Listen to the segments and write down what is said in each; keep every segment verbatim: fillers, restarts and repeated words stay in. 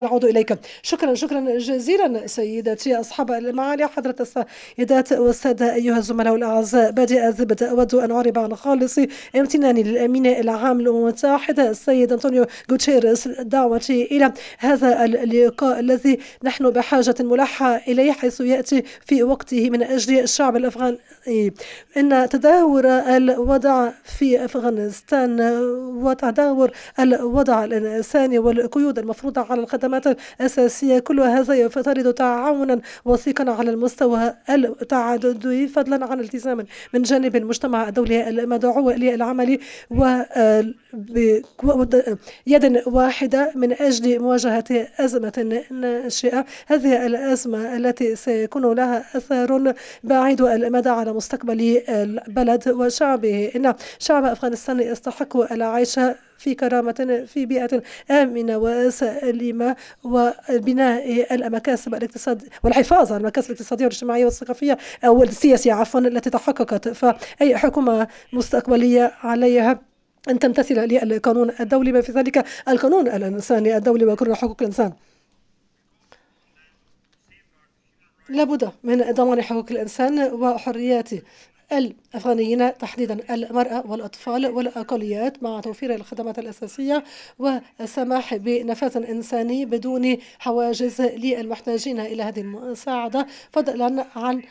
نعود إليك. شكرا شكرا جزيلا سيدتي أصحاب المعالي، حضرة السيدات والسادة، أيها الزملاء الأعزاء. بادئ الزبدة أود أن أعرب عن خالص امتناني للأمين العام للأمم المتحدة السيد أنطونيو غوتشيريس دعوتي إلى هذا اللقاء الذي نحن بحاجة ملحة إليه، حيث يأتي في وقته من أجل الشعب الأفغاني. إن تدهور الوضع في أفغانستان وتدهور الوضع الإنساني والقيود المفروضة على الخدمات الأساسية، كل هذا يفترض تعاونا وثيقا على المستوى التعددي، فضلا عن التزام من جانب المجتمع الدولي المدعو للعمل بيد واحدة من أجل مواجهة أزمة ناشئة. هذه الأزمة التي سيكون لها أثر بعيد المدى على مستقبل البلد وشعبه. إن شعب أفغانستان يستحق العيش في كرامة في بيئة آمنة وسليمة، وبناء المكاسب الاقتصادية والحفاظ على المكاسب الاقتصادية والاجتماعية والثقافية أو السياسية عفوا التي تحققت. فأي حكومة مستقبلية عليها أن تمتثل للقانون الدولي، بما في ذلك القانون الإنساني الدولي وقانون حقوق الإنسان. لابد من ضمان حقوق الإنسان وحريات الأفغانيين، تحديدا المرأة والأطفال والأقليات، مع توفير الخدمات الأساسية والسماح بنفاذ إنساني بدون حواجز للمحتاجين إلى هذه المساعدة، فضلا عن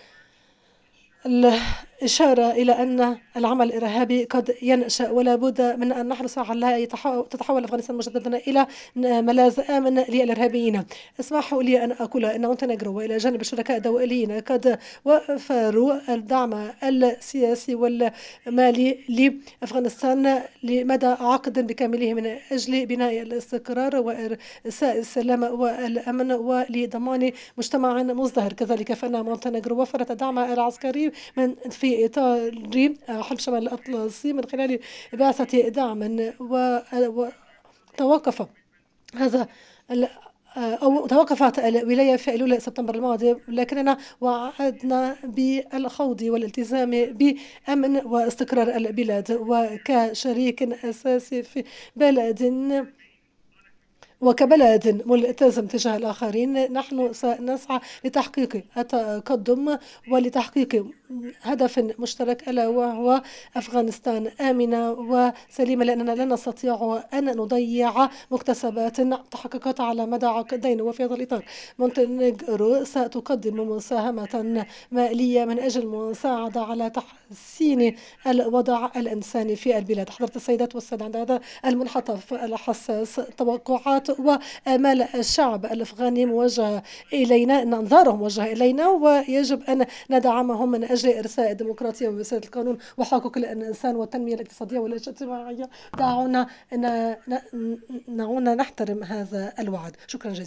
الإشارة إلى أن العمل الإرهابي قد ينشأ، ولا بد من أن نحرص على تتحول أفغانستان مجددا إلى ملاذ آمن للإرهابيين. اسمحوا لي أن أقول أن مونتينيغرو وإلى جانب الشركاء الدوليين قد وفروا الدعم السياسي والمالي لأفغانستان لمدى عقد بكامله من أجل بناء الاستقرار وإرساء السلام والأمن ولضمان مجتمع مزدهر. كذلك فإن مونتينيغرو وفرت الدعم العسكري من في إطار حلف شمال الأطلسي من خلال بعثة دعم، وتوقف هذا أو توقفت الولاية في أيلول سبتمبر الماضي، لكننا وعدنا بالخوض والالتزام بأمن واستقرار البلاد، وكشريك أساسي في بلد وكبلد ملتزم تجاه الآخرين نحن سنسعى لتحقيق التقدم ولتحقيق هدف مشترك، ألا وهو أفغانستان آمنة وسليمة، لأننا لا نستطيع أن نضيع مكتسبات تحققت على مدى عقدين. وفي هذا الإطار مونتينيغرو ستقدم مساهمة مالية من أجل المساعدة على تحسين الوضع الإنساني في البلاد. حضرة السيدات والسادة، عند هذا المنحطف الحساس توقعات وآمال الشعب الأفغاني موجهة إلينا، أن أنظارهم موجهة إلينا، ويجب أن ندعمهم من أجل إرساء الديمقراطية ووسائل القانون وحقوق الإنسان والتنمية الاقتصادية والاجتماعية. دعونا دعونا نحترم هذا الوعد. شكرا جزيلا.